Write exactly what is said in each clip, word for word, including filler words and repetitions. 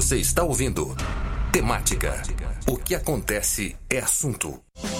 Você está ouvindo Temática. O que acontece é assunto.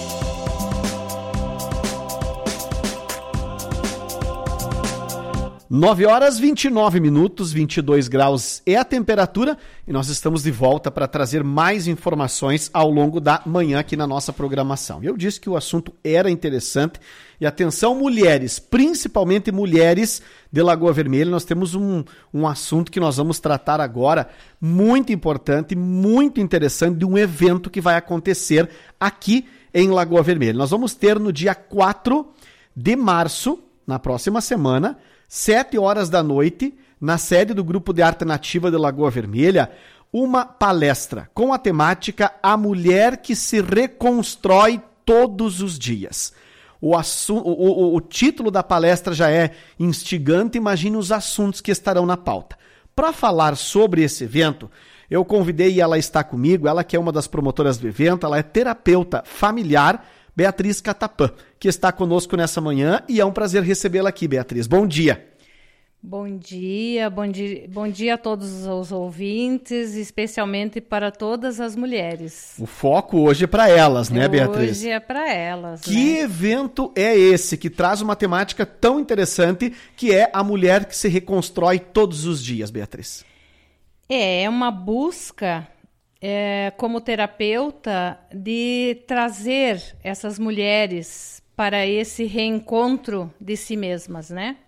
nove horas, vinte e nove minutos, vinte e dois graus é a temperatura e nós estamos de volta para trazer mais informações ao longo da manhã aqui na nossa programação. Eu disse que o assunto era interessante e atenção mulheres, principalmente mulheres de Lagoa Vermelha, nós temos um, um assunto que nós vamos tratar agora muito importante, muito interessante de um evento que vai acontecer aqui em Lagoa Vermelha. Nós vamos ter no dia quatro de março, na próxima semana, sete horas da noite, na sede do Grupo de Arte Nativa de Lagoa Vermelha, uma palestra com a temática A Mulher que se Reconstrói Todos os Dias. O, assu- o, o, o título da palestra já é instigante, imagine os assuntos que estarão na pauta. Para falar sobre esse evento, eu convidei e ela está comigo, ela que é uma das promotoras do evento, ela é terapeuta familiar, Beatriz Catapã, que está conosco nessa manhã e é um prazer recebê-la aqui, Beatriz. Bom dia. Bom dia, bom dia, bom dia a todos os ouvintes, especialmente para todas as mulheres. O foco hoje é para elas, né, Beatriz? Hoje é para elas, Que né? evento é esse que traz uma temática tão interessante que é a mulher que se reconstrói todos os dias, Beatriz? É, é uma busca... É, como terapeuta, de trazer essas mulheres para esse reencontro de si mesmas, né?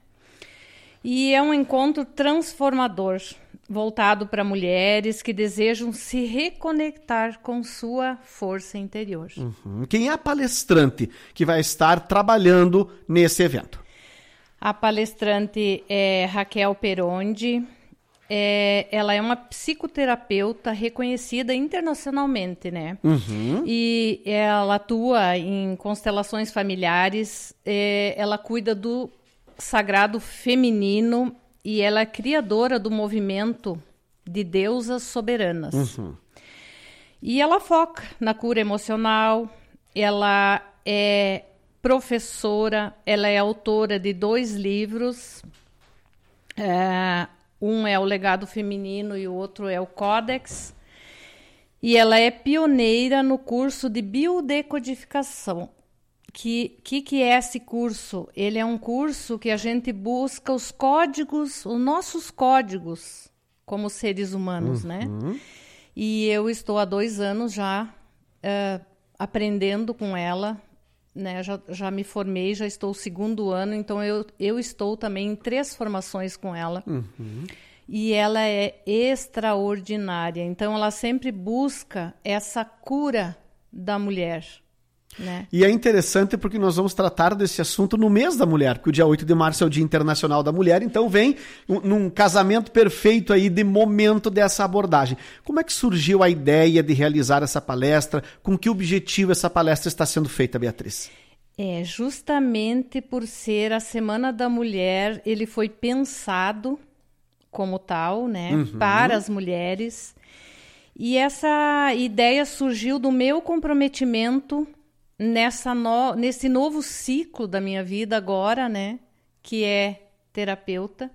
E é um encontro transformador, voltado para mulheres que desejam se reconectar com sua força interior. Uhum. Quem é a palestrante que vai estar trabalhando nesse evento? A palestrante é Raquel Perondi. É, ela é uma psicoterapeuta reconhecida internacionalmente, né? Uhum. E ela atua em constelações familiares, é, ela cuida do sagrado feminino e ela é criadora do movimento de deusas soberanas. Uhum. E ela foca na cura emocional, ela é professora, ela é autora de dois livros, é, um é o Legado Feminino e o outro é o Códex. E ela é pioneira no curso de biodecodificação. Que, que que é esse curso? Ele é um curso que a gente busca os códigos, os nossos códigos como seres humanos, uhum. né? E eu estou há dois anos já uh, aprendendo com ela, né? Já, já me formei, já estou no segundo ano, então eu, eu estou também em três formações com ela. Uhum. E ela é extraordinária. Então, ela sempre busca essa cura da mulher, né? E é interessante porque nós vamos tratar desse assunto no mês da mulher, porque o dia oito de março é o Dia Internacional da Mulher, então vem um, num casamento perfeito aí de momento dessa abordagem. Como é que surgiu a ideia de realizar essa palestra? Com que objetivo essa palestra está sendo feita, Beatriz? É, justamente por ser a Semana da Mulher, ele foi pensado como tal, né, uhum. para as mulheres. E essa ideia surgiu do meu comprometimento nessa no, nesse novo ciclo da minha vida agora, né, que é terapeuta.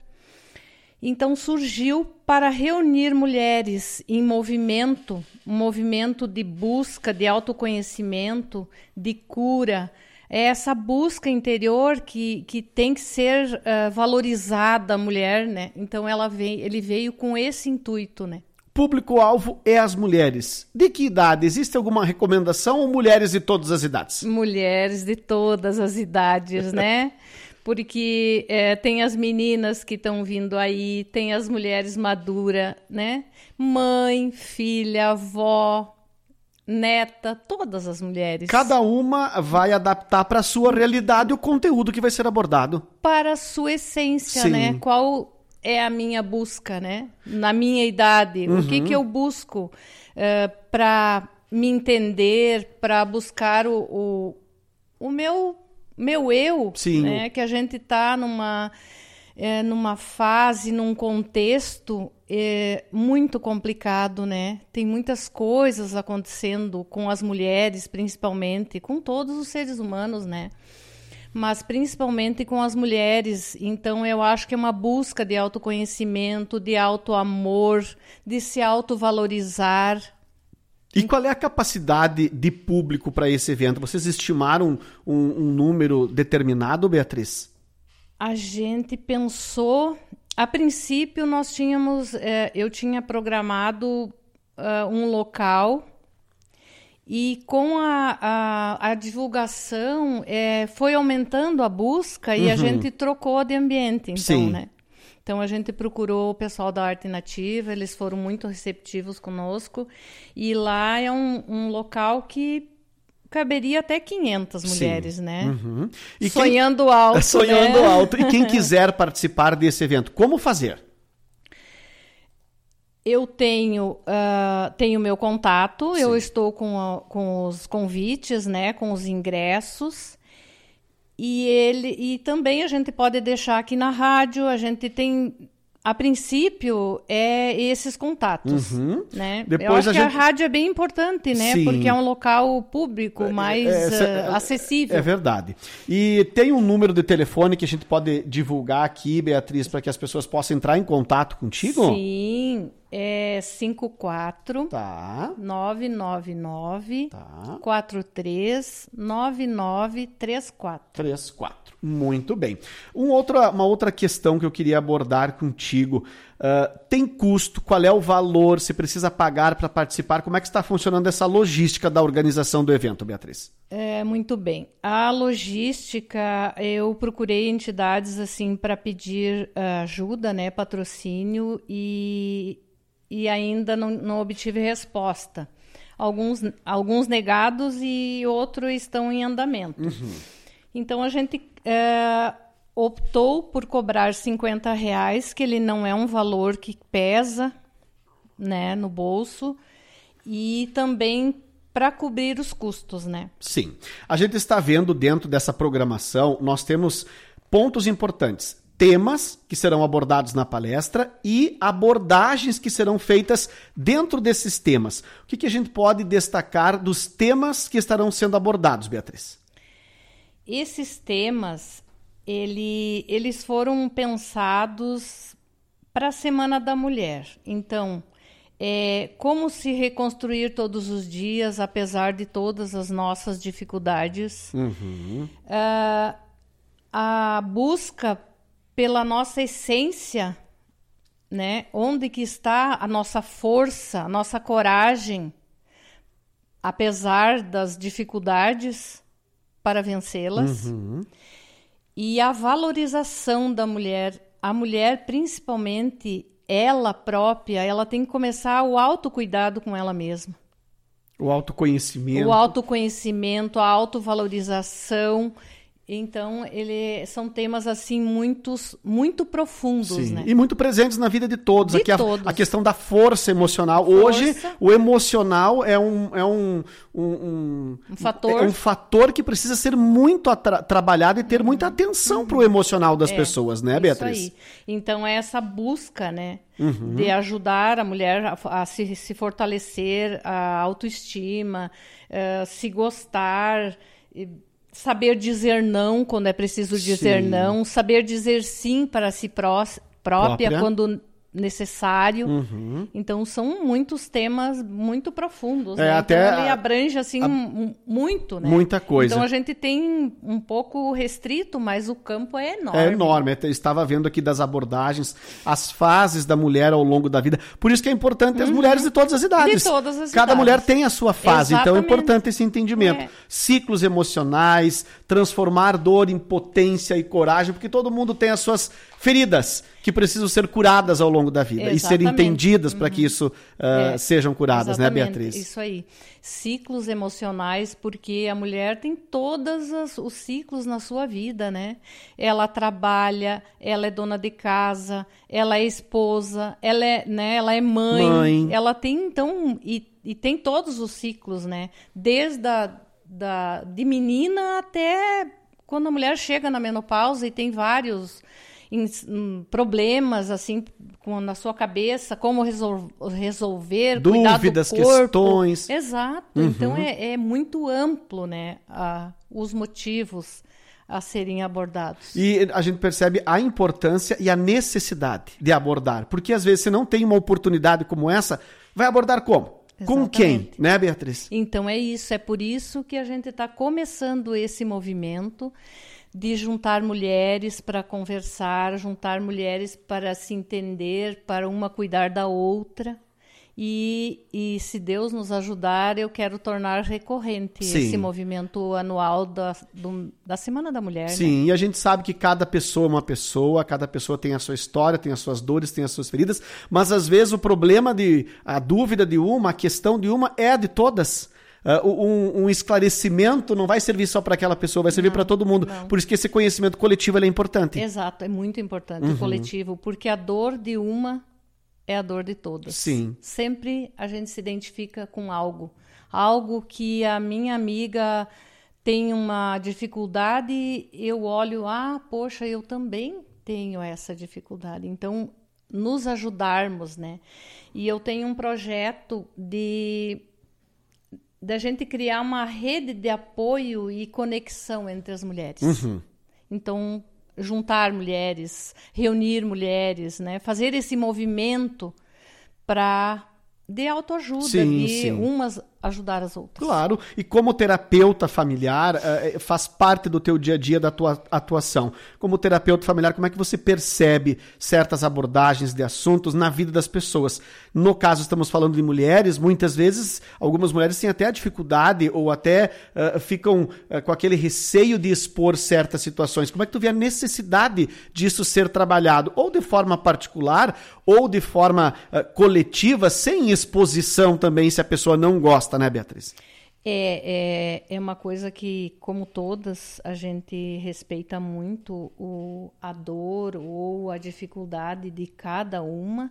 Então surgiu para reunir mulheres em movimento, um movimento de busca, de autoconhecimento, de cura. É essa busca interior que, que tem que ser uh, valorizada a mulher, né? Então ela veio, ele veio com esse intuito, né? Público-alvo é as mulheres. De que idade? Existe alguma recomendação ou mulheres de todas as idades? Mulheres de todas as idades, né? Porque é, tem as meninas que estão vindo aí, tem as mulheres maduras, né? Mãe, filha, avó, neta, todas as mulheres. Cada uma vai adaptar para a sua realidade o conteúdo que vai ser abordado. Para a sua essência, Sim. né? Qual é a minha busca, né? Na minha idade, uhum. o que que eu busco uh, para me entender, para buscar o, o, o meu, meu eu, Sim. né? Que a gente está numa, é, numa fase, num contexto é, muito complicado, né? Tem muitas coisas acontecendo com as mulheres, principalmente, com todos os seres humanos, né? mas principalmente com as mulheres. Então, eu acho que é uma busca de autoconhecimento, de autoamor, de se autovalorizar. E qual é a capacidade de público para esse evento? Vocês estimaram um, um número determinado, Beatriz? A gente pensou... A princípio, nós tínhamos... É, eu tinha programado uh, um local... E com a, a, a divulgação, é, foi aumentando a busca e uhum. a gente trocou de ambiente, então, Sim. né? Então, a gente procurou o pessoal da Arte Nativa, eles foram muito receptivos conosco. E lá é um, um local que caberia até quinhentas mulheres, Sim. né? Uhum. E sonhando quem... alto, Sonhando né? alto. E quem quiser participar desse evento, como fazer? Eu tenho uh, tenho meu contato, Sim. eu estou com, a, com os convites, né, com os ingressos, e ele e também a gente pode deixar aqui na rádio. A gente tem, a princípio, é esses contatos, uhum. né? Depois eu acho a que gente... a rádio é bem importante, né? Sim. Porque é um local público mais é, é, uh, acessível. É verdade. E tem um número de telefone que a gente pode divulgar aqui, Beatriz, para que as pessoas possam entrar em contato contigo? Sim. É cinco quatro tá. nove nove nove tá. quatro três nove nove três quatro. três quatro. Muito bem. Um outra, uma outra questão que eu queria abordar contigo. Uh, tem custo? Qual é o valor? Se precisa pagar para participar? Como é que está funcionando essa logística da organização do evento, Beatriz? É, muito bem. A logística, eu procurei entidades assim para pedir uh, ajuda, né, patrocínio, e e ainda não, não obtive resposta. Alguns, alguns negados e outros estão em andamento. Uhum. Então, a gente é, optou por cobrar cinquenta reais, que ele não é um valor que pesa, né, no bolso, e também para cobrir os custos, né? Sim. A gente está vendo dentro dessa programação, nós temos pontos importantes. Temas que serão abordados na palestra e abordagens que serão feitas dentro desses temas. O que, que a gente pode destacar dos temas que estarão sendo abordados, Beatriz? Esses temas, ele, eles foram pensados para a Semana da Mulher. Então, é, como se reconstruir todos os dias, apesar de todas as nossas dificuldades. Uhum. Uh, a busca pela nossa essência, né? Onde que está a nossa força, a nossa coragem, apesar das dificuldades, para vencê-las. Uhum. E a valorização da mulher. A mulher, principalmente, ela própria, ela tem que começar o autocuidado com ela mesma. O autoconhecimento. O autoconhecimento, a autovalorização. Então, ele, são temas assim muitos, muito profundos, Sim. né? E muito presentes na vida de todos. De Aqui todos. A, a questão da força emocional. Força. Hoje, o emocional é um, é um, um, um, um fator. É um fator que precisa ser muito atra- trabalhado e ter uhum. muita atenção uhum. para o emocional das é, pessoas, né, Beatriz? Isso aí. Então, é essa busca, né? Uhum. De ajudar a mulher a, a se, se fortalecer, a autoestima, uh, se gostar... E, saber dizer não quando é preciso dizer sim. não, saber dizer sim para si pró- própria, própria quando necessário. Uhum. Então, são muitos temas muito profundos. É, né? até então, ele a, abrange assim, a, um, muito. Né? Muita coisa. Então, a gente tem um pouco restrito, mas o campo é enorme. É enorme. Eu estava vendo aqui das abordagens, as fases da mulher ao longo da vida. Por isso que é importante uhum. as mulheres de todas as idades. De todas as Cada idades. mulher tem a sua fase, Exatamente. Então é importante esse entendimento. É. Ciclos emocionais, transformar dor em potência e coragem, porque todo mundo tem as suas feridas que precisam ser curadas ao longo da vida. Exatamente. E serem entendidas uhum. para que isso uh, é. sejam curadas, Exatamente. Né, Beatriz? Isso aí. Ciclos emocionais, porque a mulher tem todos os ciclos na sua vida, né? Ela trabalha, ela é dona de casa, ela é esposa, ela é, né, ela é mãe, mãe. Ela tem, então, e, e tem todos os ciclos, né? Desde a, da, de menina até quando a mulher chega na menopausa e tem vários... Em, em problemas assim com, na sua cabeça, como resol, resolver, dúvidas, cuidar do corpo. Questões. Exato. Uhum. Então é, é muito amplo, né, a, os motivos, a serem abordados. E a gente percebe a importância e a necessidade de abordar, porque às vezes você não tem uma oportunidade como essa, vai abordar como? Exatamente. Com quem, né, Beatriz? Então é isso, é por isso que a gente está começando esse movimento de juntar mulheres para conversar, juntar mulheres para se entender, para uma cuidar da outra. E, e se Deus nos ajudar, eu quero tornar recorrente Sim. esse movimento anual da, do, da Semana da Mulher. Sim, né? E a gente sabe que cada pessoa é uma pessoa, cada pessoa tem a sua história, tem as suas dores, tem as suas feridas, mas às vezes o problema, de, a dúvida de uma, a questão de uma é a de todas. Uh, um, um esclarecimento não vai servir só para aquela pessoa, vai servir para todo mundo. Não. Por isso que esse conhecimento coletivo ele é importante. Exato, é muito importante uhum. o coletivo, porque a dor de uma é a dor de todas. Sim. Sempre a gente se identifica com algo. Algo que a minha amiga tem uma dificuldade, eu olho, ah, poxa, eu também tenho essa dificuldade. Então, nos ajudarmos, né? E eu tenho um projeto de da gente criar uma rede de apoio e conexão entre as mulheres. Uhum. Então, juntar mulheres, reunir mulheres, né? Fazer esse movimento para de autoajuda, sim, de sim. umas ajudar as outras. Claro, e como terapeuta familiar, uh, faz parte do teu dia a dia da tua atuação. Como terapeuta familiar, como é que você percebe certas abordagens de assuntos na vida das pessoas? No caso, estamos falando de mulheres, muitas vezes, algumas mulheres têm até a dificuldade ou até uh, ficam uh, com aquele receio de expor certas situações. Como é que tu vê a necessidade disso ser trabalhado, ou de forma particular, ou de forma uh, coletiva, sem exposição também, se a pessoa não gosta, né, Beatriz? É, é, é uma coisa que, como todas, a gente respeita muito o, a dor ou a dificuldade de cada uma.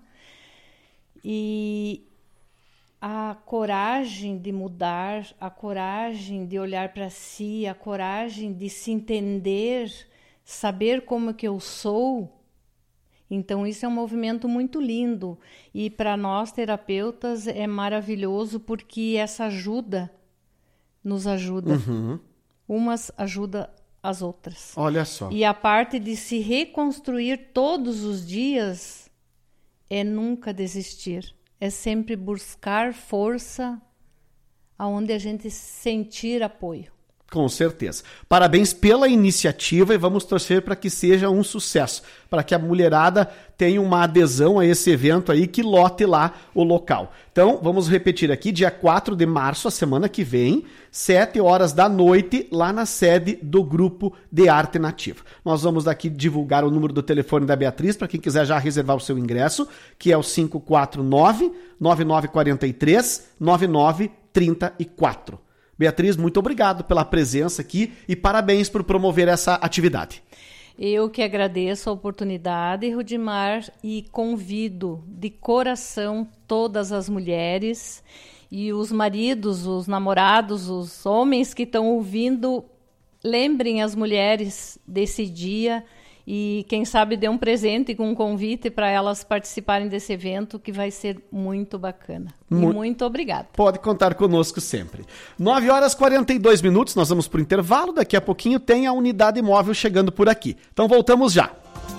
E a coragem de mudar, a coragem de olhar para si, a coragem de se entender, saber como que eu sou. Então, isso é um movimento muito lindo. E para nós, terapeutas, é maravilhoso porque essa ajuda nos ajuda. Uhum. Umas ajudam as outras. Olha só. E a parte de se reconstruir todos os dias é nunca desistir. É sempre buscar força aonde a gente sentir apoio. Com certeza. Parabéns pela iniciativa e vamos torcer para que seja um sucesso, para que a mulherada tenha uma adesão a esse evento aí que lote lá o local. Então, vamos repetir aqui, dia quatro de março, a semana que vem, sete horas da noite, lá na sede do Grupo de Arte Nativa. Nós vamos daqui divulgar o número do telefone da Beatriz, para quem quiser já reservar o seu ingresso, que é o cinco quatro nove, nove nove quatro três, nove nove três quatro. Beatriz, muito obrigado pela presença aqui e parabéns por promover essa atividade. Eu que agradeço a oportunidade, Rudimar, e convido de coração todas as mulheres e os maridos, os namorados, os homens que estão ouvindo, lembrem as mulheres desse dia e, quem sabe, dê um presente com um convite para elas participarem desse evento, que vai ser muito bacana. Mu- e muito obrigada. Pode contar conosco sempre. nove horas e quarenta e dois minutos, nós vamos para o intervalo. Daqui a pouquinho tem a unidade móvel chegando por aqui. Então voltamos já.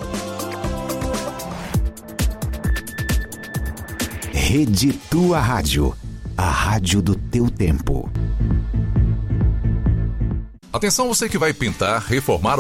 Rede Tua Rádio, a rádio do teu tempo. Atenção, você que vai pintar, reformar